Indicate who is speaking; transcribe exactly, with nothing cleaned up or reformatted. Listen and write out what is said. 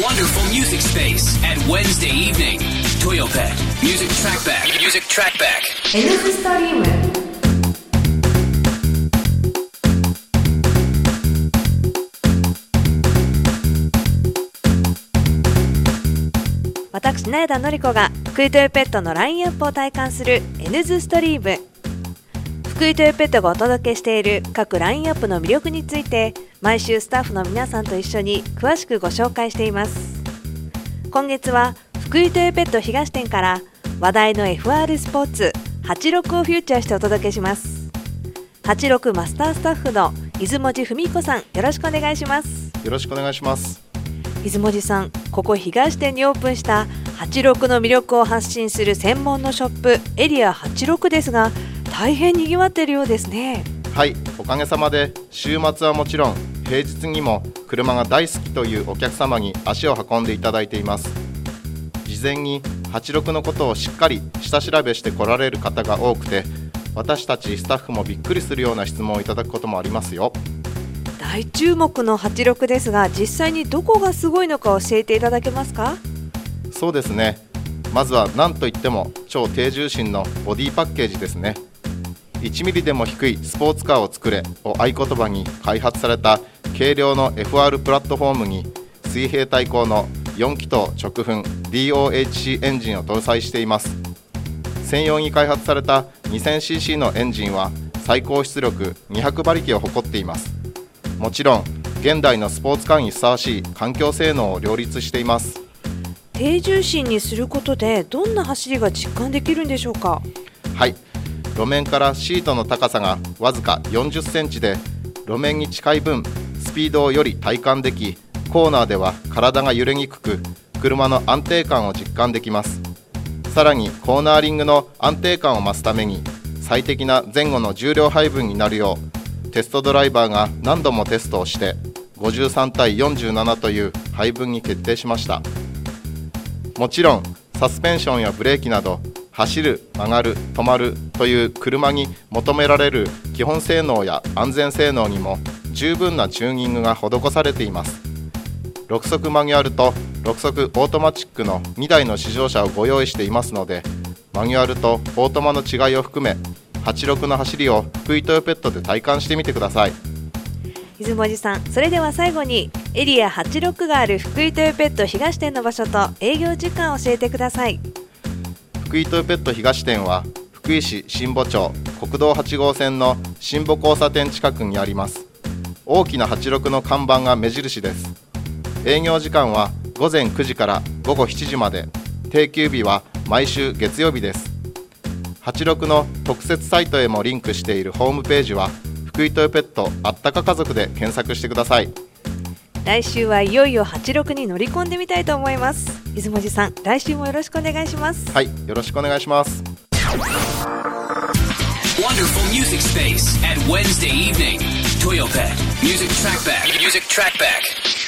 Speaker 1: wonderful music space at Wednesday evening. Toyopet Music Trackback. Music Trackback.
Speaker 2: エヌ ストリーム。私、苗田のり子が福井トヨペットのラインアップを体感する エヌ ストリーム。福井トヨペットがお届けしている各ラインアップの魅力について、毎週スタッフの皆さんと一緒に詳しくご紹介しています。今月は福井トヨペット東店から話題の エフアール スポーツはちじゅうろくをフューチャーしてお届けします。はちじゅうろくマスタースタッフの出雲路文子さん、よろしくお願いします。
Speaker 3: よろしくお願いします。
Speaker 2: 出雲路さん、ここ東店にオープンしたはちじゅうろくの魅力を発信する専門のショップエリアはちじゅうろくですが、大変にぎわっているようですね。
Speaker 3: はい、おかげさまで週末はもちろん平日にも車が大好きというお客様に足を運んでいただいています。事前にはちじゅうろくのことをしっかり下調べして来られる方が多くて、私たちスタッフもびっくりするような質問をいただくこともありますよ。
Speaker 2: 大注目のはちじゅうろくですが、実際にどこがすごいのか教えていただけますか？
Speaker 3: そうですね、まずは何といっても超低重心のボディパッケージですね。いちミリでも低いスポーツカーを作れを合言葉に開発された軽量の エフアール プラットフォームに水平対向のよん気筒直噴 ディーオーエイチシー エンジンを搭載しています。専用に開発された にせんシーシー のエンジンは最高出力にひゃくばりきを誇っています。もちろん現代のスポーツカーにふさわしい環境性能を両立しています。
Speaker 2: 低重心にすることでどんな走りが実感できるんでしょうか？
Speaker 3: はい、路面からシートの高さがわずかよんじゅっセンチで、路面に近い分スピードをより体感でき、コーナーでは体が揺れにくく、車の安定感を実感できます。さらにコーナーリングの安定感を増すために最適な前後の重量配分になるよう、テストドライバーが何度もテストをしてごじゅうさん対よんじゅうななという配分に決定しました。もちろんサスペンションやブレーキなど走る、曲がる、止まるという車に求められる基本性能や安全性能にも十分なチューニングが施されています。ろく速マニュアルとろく速オートマチックのにだいの試乗車をご用意していますので、マニュアルとオートマの違いを含めはちじゅうろくの走りを福井トヨペットで体感してみてください。
Speaker 2: 出雲路さん、それでは最後にエリアはちじゅうろくがある福井トヨペット東店の場所と営業時間を教えてください。
Speaker 3: 福井トヨペット東店は福井市新保町国道はち号線の新保交差点近くにあります。大きなはちじゅうろくの看板が目印です。営業時間はごぜんくじからごごしちじまで、定休日は毎週月曜日です。はちじゅうろくの特設サイトへもリンクしているホームページは福井トヨペットあったか家族で検索してください。
Speaker 2: 来週はいよいよはちじゅうろくに乗り込んでみたいと思います。出雲路さん、来週もよろしくお願いします。
Speaker 3: はい、よろしくお願いします。
Speaker 1: Wonderful music space at Wednesday evening. Toyopet Music Trackback. Music Trackback.